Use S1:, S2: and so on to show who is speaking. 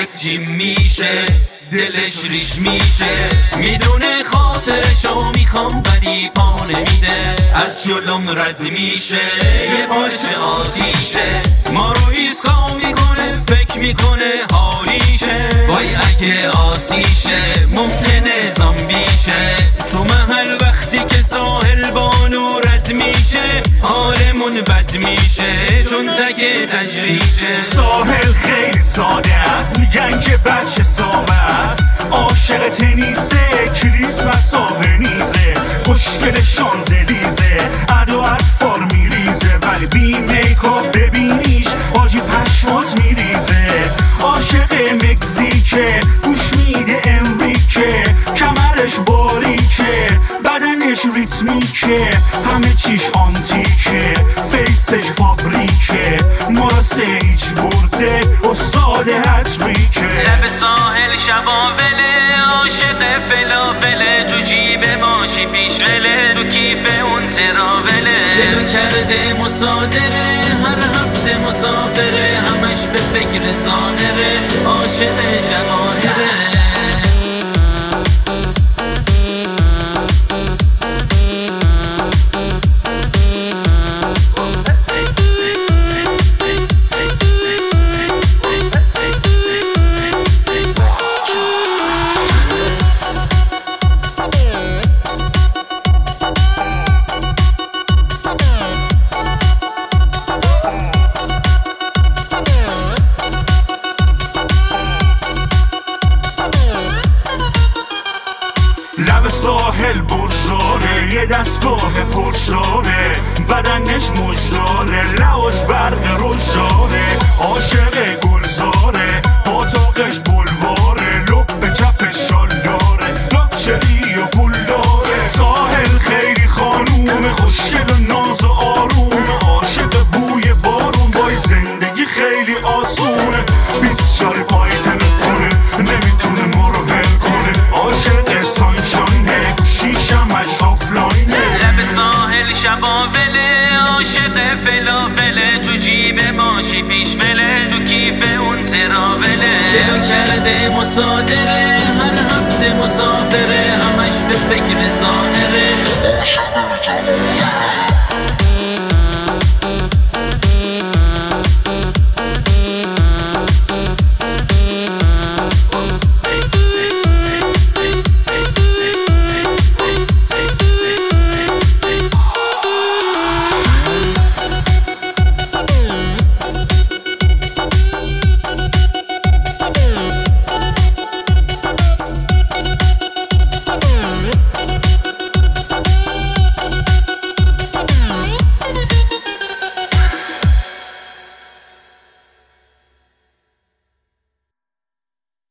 S1: جیم میشه، دلش ریش میشه، میدونه خاطرشو میخوام ولی پا نمیده، از جلوم رد میشه، یه پارچه آتیشه، ما رو ایسکا میکنه، فکر میکنه حالیشه، وای اگه آسیشه ممکنه زامبیشه، تو محل وقتی که ساحل بانو رد میشه حالمون بد میشه چون تک تجریشه.
S2: ساحل خیلی ساده است، میگن که بچه سابه است، عاشق تنیسه، کریسمس و ونیزه، خوشگل شانزلیزه، ادو اطفار میریزه، ولی بی میکاپ ببینیش حاجی پشمات میریزه، عاشق مکزیکه، گوش میده امریکه، کمرش باریکه، بدنش ریتمیکه، همه چیش آنتیکه، فیسش فابریکه، مراسه هیچ برده استاد هتریکه،
S1: لب ساحل شباوله، عاشق فلافله، تو جیب ماشی پیشوله، تو کیف اون تراوله، دلو کرده مصادره، هر هفته مسافره، همش به فکر ظاهره، عاشق جواهره.
S2: لب ساحل برج داره، یه دستگاه پرش داره، بدنش مجداره، لعاش برق روش داره، عاشق گلزاره، پاتاقش بلواره، لب چپش شال داره، لاکچری و پول داره، ساحل خیلی خانوم خوشگل و ناز و آروم، عاشق بوی بارون، وای زندگی خیلی آسونه، 24 پای تلفونه، نمیتونه ما رو ول کنه، عاشق سانشانه، شیشمش آفلاینه،
S1: لب ساحل شباوله، عاشق فلافله، تو جیب ماشی پیشوله، تو کیف اون تراوله، دلو کرده مصادره، هر هفته مسافره، همش به فکر ظاهره.